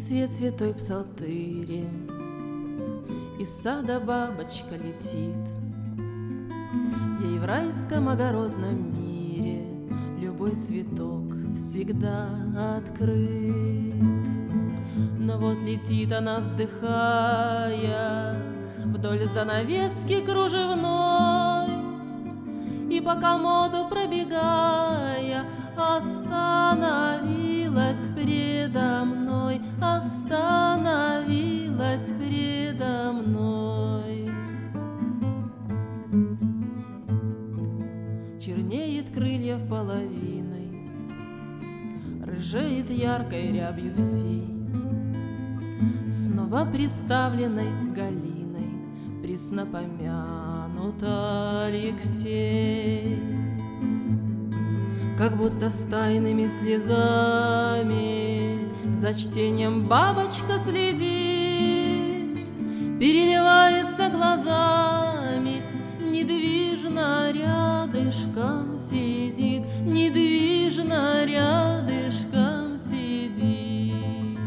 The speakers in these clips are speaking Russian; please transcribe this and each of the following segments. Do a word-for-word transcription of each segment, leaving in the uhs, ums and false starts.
свет святой псалтыри, из сада бабочка летит. Ей в райском огородном мире любой цветок всегда открыт. Но вот летит она, вздыхая, вдоль занавески кружевной, и по комоду пробегая, остановилась предо мной, остановилась предо мной. Чернеет крыльев половиной, рыжеет яркой рябью всей, снова приставленной Галиной преснопомянут Алексей. Как будто с тайными слезами за чтением бабочка следит, переливается глазами, недвижно рядышком сидит, недвижно рядышком сидит.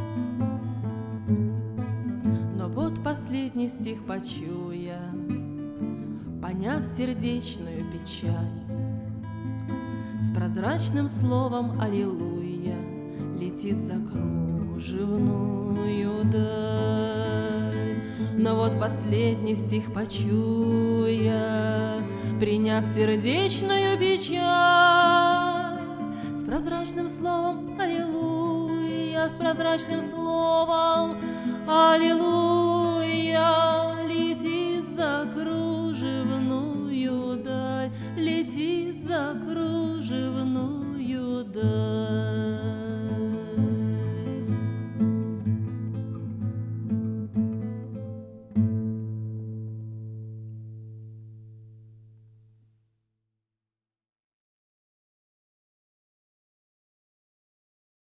Но вот последний стих почуя, поняв сердечную печаль, с прозрачным словом «Аллилуйя» летит за кружевную даль. Но вот последний стих почуя, приняв сердечную печаль, с прозрачным словом «Аллилуйя», с прозрачным словом «Аллилуйя» летит за кружевную даль, летит за кружевную даль.